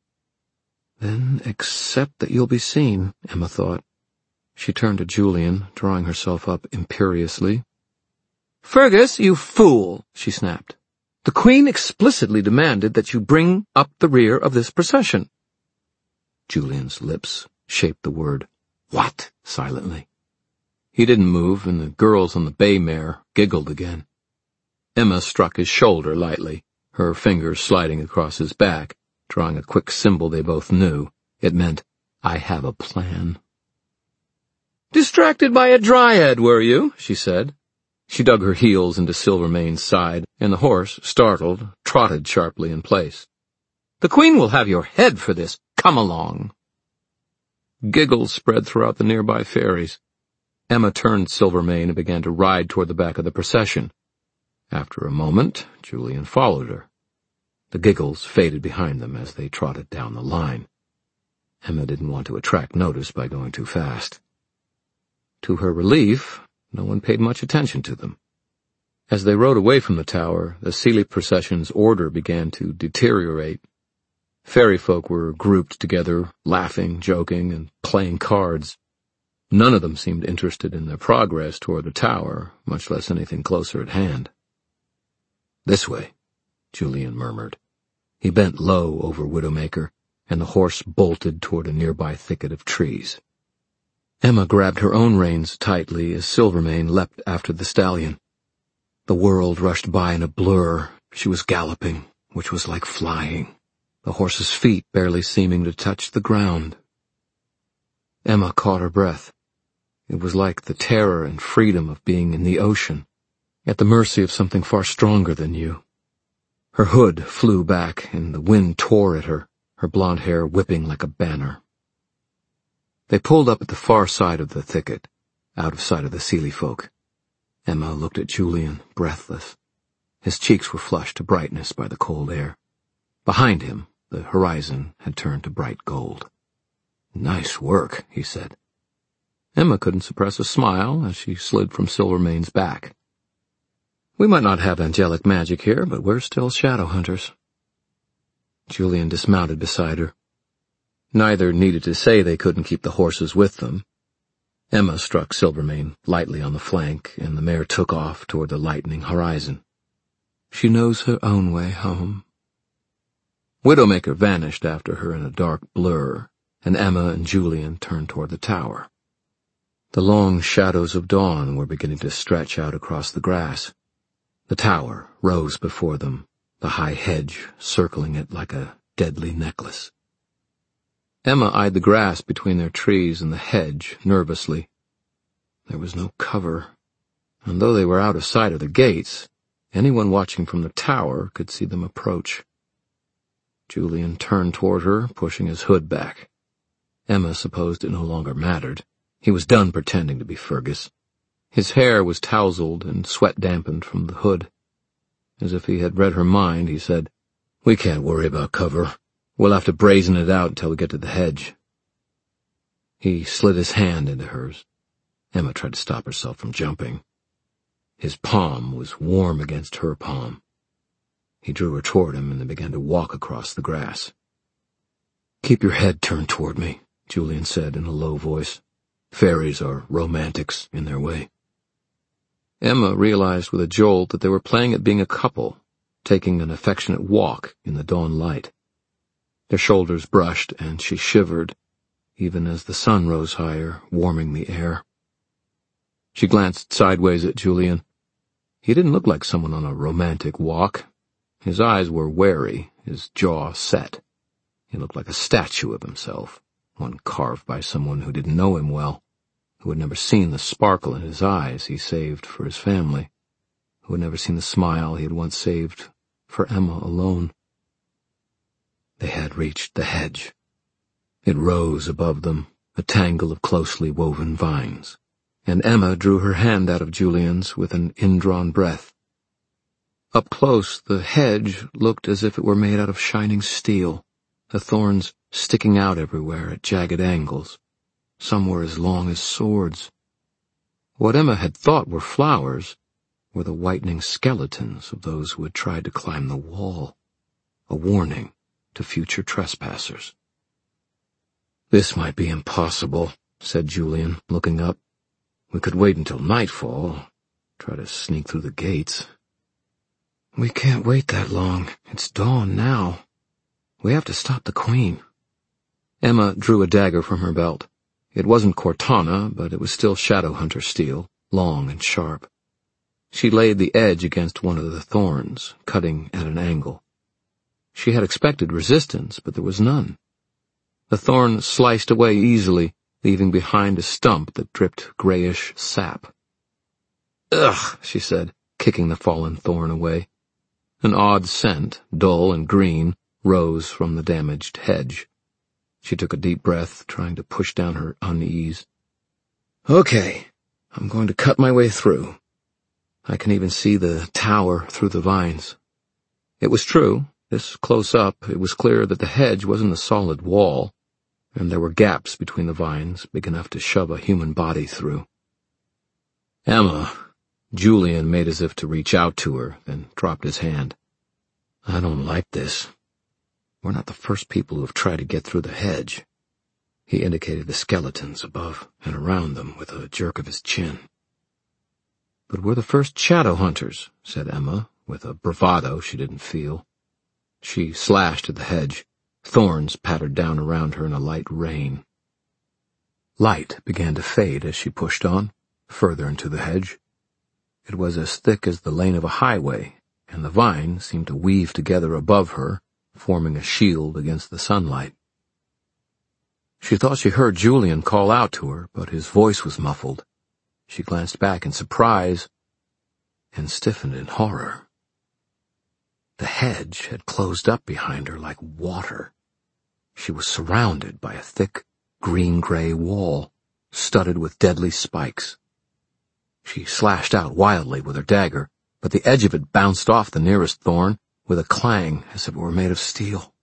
Then accept that you'll be seen, Emma thought. She turned to Julian, drawing herself up imperiously. "Fergus, you fool," she snapped. "The Queen explicitly demanded that you bring up the rear of this procession." Julian's lips shaped the word "what" silently. He didn't move, and the girls on the bay mare giggled again. Emma struck his shoulder lightly, her fingers sliding across his back, drawing a quick symbol they both knew. It meant, "I have a plan." "Distracted by a dryad, were you?" she said. She dug her heels into Silvermane's side, and the horse, startled, trotted sharply in place. "The Queen will have your head for this. Come along." Giggles spread throughout the nearby fairies. Emma turned Silvermane and began to ride toward the back of the procession. After a moment, Julian followed her. The giggles faded behind them as they trotted down the line. Emma didn't want to attract notice by going too fast. To her relief, no one paid much attention to them. As they rode away from the tower, the Seelie procession's order began to deteriorate. Fairy folk were grouped together, laughing, joking, and playing cards. None of them seemed interested in their progress toward the tower, much less anything closer at hand. "This way," Julian murmured. He bent low over Widowmaker, and the horse bolted toward a nearby thicket of trees. Emma grabbed her own reins tightly as Silvermane leapt after the stallion. The world rushed by in a blur. She was galloping, which was like flying, the horse's feet barely seeming to touch the ground. Emma caught her breath. It was like the terror and freedom of being in the ocean, at the mercy of something far stronger than you. Her hood flew back, and the wind tore at her, her blonde hair whipping like a banner. They pulled up at the far side of the thicket, out of sight of the Seelie folk. Emma looked at Julian, breathless. His cheeks were flushed to brightness by the cold air. Behind him, the horizon had turned to bright gold. "Nice work," he said. Emma couldn't suppress a smile as she slid from Silvermane's back. "We might not have angelic magic here, but we're still shadow hunters." Julian dismounted beside her. Neither needed to say they couldn't keep the horses with them. Emma struck Silvermane lightly on the flank, and the mare took off toward the lightening horizon. "She knows her own way home." Widowmaker vanished after her in a dark blur, and Emma and Julian turned toward the tower. The long shadows of dawn were beginning to stretch out across the grass. The tower rose before them, the high hedge circling it like a deadly necklace. Emma eyed the grass between their trees and the hedge nervously. There was no cover, and though they were out of sight of the gates, anyone watching from the tower could see them approach. Julian turned toward her, pushing his hood back. Emma supposed it no longer mattered. He was done pretending to be Fergus. His hair was tousled and sweat-dampened from the hood. As if he had read her mind, he said, "We can't worry about cover. We'll have to brazen it out until we get to the hedge." He slid his hand into hers. Emma tried to stop herself from jumping. His palm was warm against her palm. He drew her toward him and they began to walk across the grass. "Keep your head turned toward me," Julian said in a low voice. "Fairies are romantics in their way." Emma realized with a jolt that they were playing at being a couple, taking an affectionate walk in the dawn light. Their shoulders brushed, and she shivered, even as the sun rose higher, warming the air. She glanced sideways at Julian. He didn't look like someone on a romantic walk. His eyes were wary, his jaw set. He looked like a statue of himself, one carved by someone who didn't know him well, who had never seen the sparkle in his eyes he saved for his family. who had never seen the smile he had once saved for Emma alone. They had reached the hedge. It rose above them, a tangle of closely woven vines, and Emma drew her hand out of Julian's with an indrawn breath. Up close, the hedge looked as if it were made out of shining steel, the thorns sticking out everywhere at jagged angles. Some were as long as swords. What Emma had thought were flowers were the whitening skeletons of those who had tried to climb the wall, a warning to future trespassers. "This might be impossible," said Julian, looking up. "We could wait until nightfall, try to sneak through the gates." "We can't wait that long. It's dawn now. We have to stop the Queen." Emma drew a dagger from her belt. It wasn't Cortana, but it was still Shadowhunter steel, long and sharp. She laid the edge against one of the thorns, cutting at an angle. She had expected resistance, but there was none. The thorn sliced away easily, leaving behind a stump that dripped grayish sap. "Ugh," she said, kicking the fallen thorn away. An odd scent, dull and green, rose from the damaged hedge. She took a deep breath, trying to push down her unease. "Okay, I'm going to cut my way through. I can even see the tower through the vines." It was true. This close up, it was clear that the hedge wasn't a solid wall, and there were gaps between the vines big enough to shove a human body through. "Emma," Julian made as if to reach out to her, then dropped his hand. "I don't like this. We're not the first people who have tried to get through the hedge." He indicated the skeletons above and around them with a jerk of his chin. "But we're the first Shadowhunters," said Emma, with a bravado she didn't feel. She slashed at the hedge. Thorns pattered down around her in a light rain. Light began to fade as she pushed on, further into the hedge. It was as thick as the lane of a highway, and the vines seemed to weave together above her, forming a shield against the sunlight. She thought she heard Julian call out to her, but his voice was muffled. She glanced back in surprise and stiffened in horror. The hedge had closed up behind her like water. She was surrounded by a thick, green-gray wall, studded with deadly spikes. She slashed out wildly with her dagger, but the edge of it bounced off the nearest thorn with a clang as if it were made of steel.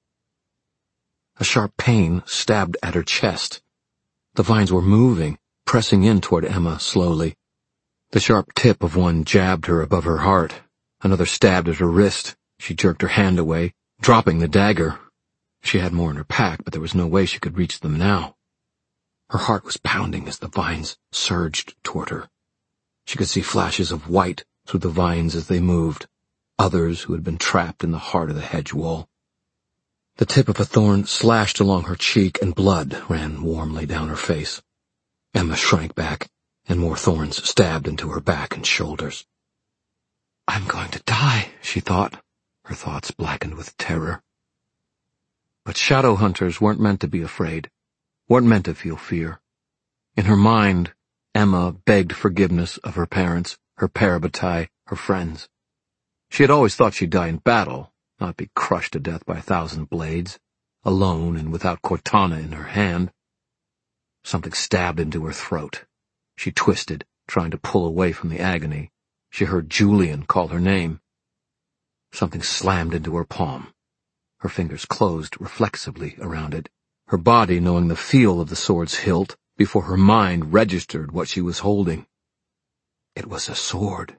A sharp pain stabbed at her chest. The vines were moving, pressing in toward Emma slowly. The sharp tip of one jabbed her above her heart. Another stabbed at her wrist. She jerked her hand away, dropping the dagger. She had more in her pack, but there was no way she could reach them now. Her heart was pounding as the vines surged toward her. She could see flashes of white through the vines as they moved, others who had been trapped in the heart of the hedge wall. The tip of a thorn slashed along her cheek, and blood ran warmly down her face. Emma shrank back, and more thorns stabbed into her back and shoulders. "I'm going to die," she thought, her thoughts blackened with terror. But Shadowhunters weren't meant to be afraid, weren't meant to feel fear. In her mind, Emma begged forgiveness of her parents, her parabatai, her friends. She had always thought she'd die in battle, not be crushed to death by 1,000 blades, alone and without Cortana in her hand. Something stabbed into her throat. She twisted, trying to pull away from the agony. She heard Julian call her name. Something slammed into her palm. Her fingers closed reflexively around it, her body knowing the feel of the sword's hilt before her mind registered what she was holding. It was a sword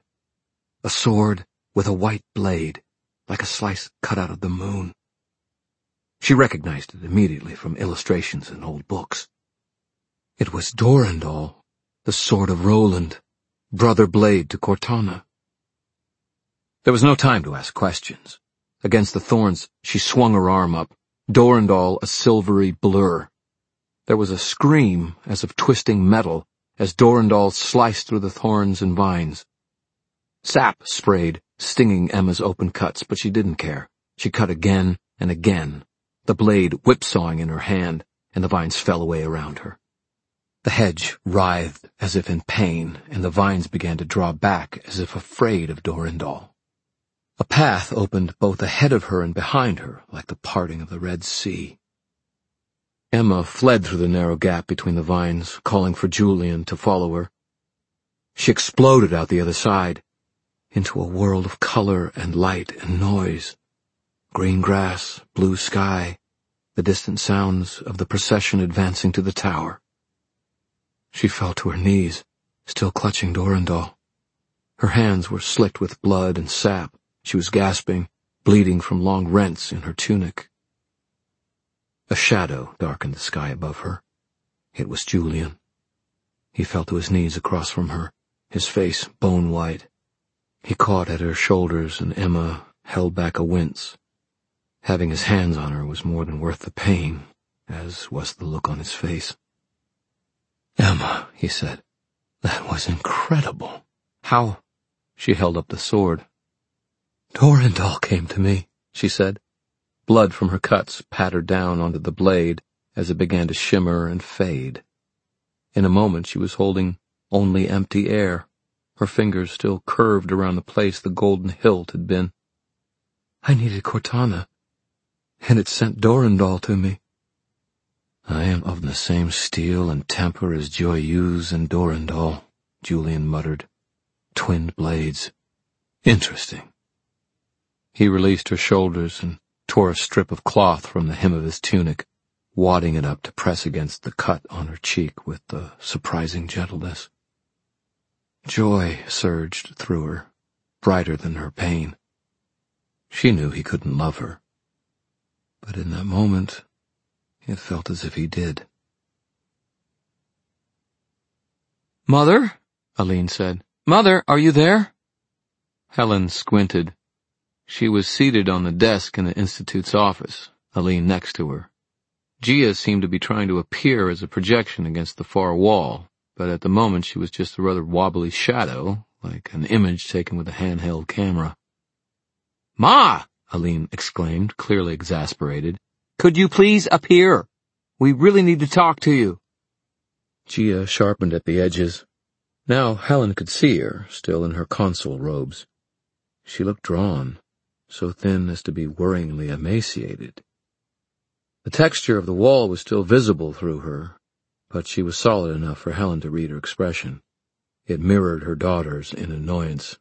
with a white blade, like a slice cut out of the moon. She recognized it immediately from illustrations in old books. It was Durendal, the sword of Roland, brother blade to Cortana. There was no time to ask questions. Against the thorns, she swung her arm up, Durendal a silvery blur. There was a scream as of twisting metal as Durendal sliced through the thorns and vines. Sap sprayed, stinging Emma's open cuts, but she didn't care. She cut again and again, the blade whipsawing in her hand, and the vines fell away around her. The hedge writhed as if in pain, and the vines began to draw back as if afraid of Durendal. A path opened both ahead of her and behind her, like the parting of the Red Sea. Emma fled through the narrow gap between the vines, calling for Julian to follow her. She exploded out the other side, into a world of color and light and noise. Green grass, blue sky, the distant sounds of the procession advancing to the tower. She fell to her knees, still clutching Durendal. Her hands were slicked with blood and sap. She was gasping, bleeding from long rents in her tunic. A shadow darkened the sky above her. It was Julian. He fell to his knees across from her, his face bone-white. He caught at her shoulders, and Emma held back a wince. Having his hands on her was more than worth the pain, as was the look on his face. "Emma," he said, "that was incredible." "How?" She held up the sword. "Durendal came to me," she said. Blood from her cuts pattered down onto the blade as it began to shimmer and fade. In a moment she was holding only empty air, her fingers still curved around the place the golden hilt had been. "I needed Cortana, and it sent Durendal to me." "I am of the same steel and temper as Joyeuse and Durendal," Julian muttered. "Twinned blades. Interesting." He released her shoulders and tore a strip of cloth from the hem of his tunic, wadding it up to press against the cut on her cheek with surprising gentleness. Joy surged through her, brighter than her pain. She knew he couldn't love her, but in that moment it felt as if he did. "Mother?" Aline said. "Mother, are you there?" Helen squinted. She was seated on the desk in the Institute's office, Aline next to her. Gia seemed to be trying to appear as a projection against the far wall, but at the moment she was just a rather wobbly shadow, like an image taken with a handheld camera. "Ma!" Aline exclaimed, clearly exasperated. "Could you please appear? We really need to talk to you." Gia sharpened at the edges. Now Helen could see her, still in her consul robes. She looked drawn, so thin as to be worryingly emaciated. The texture of the wall was still visible through her, but she was solid enough for Helen to read her expression. It mirrored her daughter's in annoyance.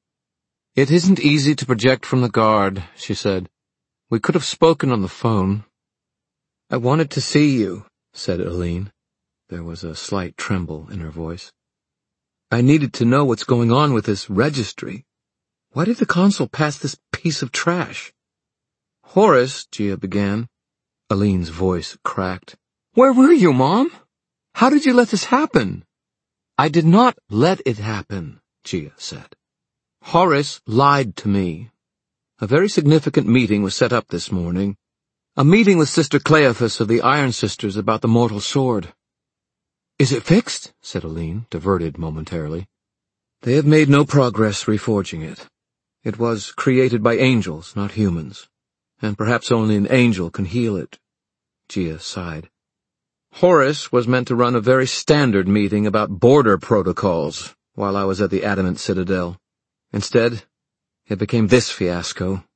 "It isn't easy to project from the guard," she said. "We could have spoken on the phone." "I wanted to see you," said Aline. There was a slight tremble in her voice. "I needed to know what's going on with this registry. Why did the consul pass this piece of trash?" "Horace," Gia began. Aline's voice cracked. "Where were you, Mom? How did you let this happen?" "I did not let it happen," Gia said. "Horace lied to me. A very significant meeting was set up this morning. A meeting with Sister Cleophas of the Iron Sisters about the mortal sword." "Is it fixed?" said Aline, diverted momentarily. "They have made no progress reforging it. It was created by angels, not humans, and perhaps only an angel can heal it." Gia sighed. "Horace was meant to run a very standard meeting about border protocols while I was at the Adamant Citadel. Instead, it became this fiasco."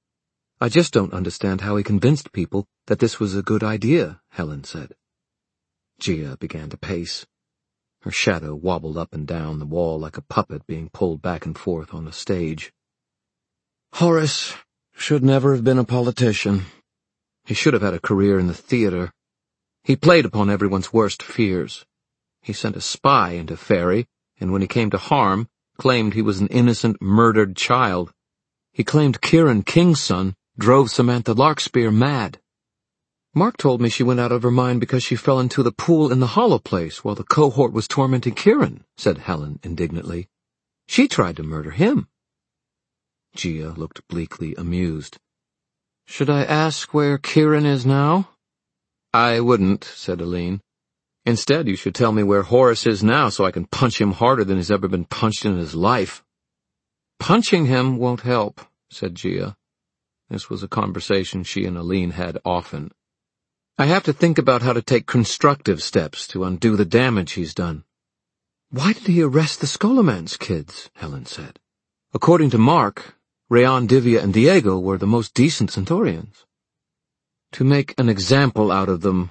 "I just don't understand how he convinced people that this was a good idea," Helen said. Gia began to pace. Her shadow wobbled up and down the wall like a puppet being pulled back and forth on a stage. "Horace should never have been a politician. He should have had a career in the theater. He played upon everyone's worst fears. He sent a spy into Ferry, and when he came to harm, claimed he was an innocent, murdered child. He claimed Kieran King's son drove Samantha Larkspear mad. Mark told me she went out of her mind because she fell into the pool in the hollow place while the cohort was tormenting Kieran," said Helen indignantly. "She tried to murder him." Gia looked bleakly amused. "Should I ask where Kieran is now?" "I wouldn't," said Aline. "Instead, you should tell me where Horace is now so I can punch him harder than he's ever been punched in his life." "Punching him won't help," said Gia. This was a conversation she and Aline had often. I have to think about how to take constructive steps to undo the damage he's done. Why did he arrest the Scholomance kids? Helen said. According to Mark, Rayon, Divya, and Diego were the most decent Centaurians. To make an example out of them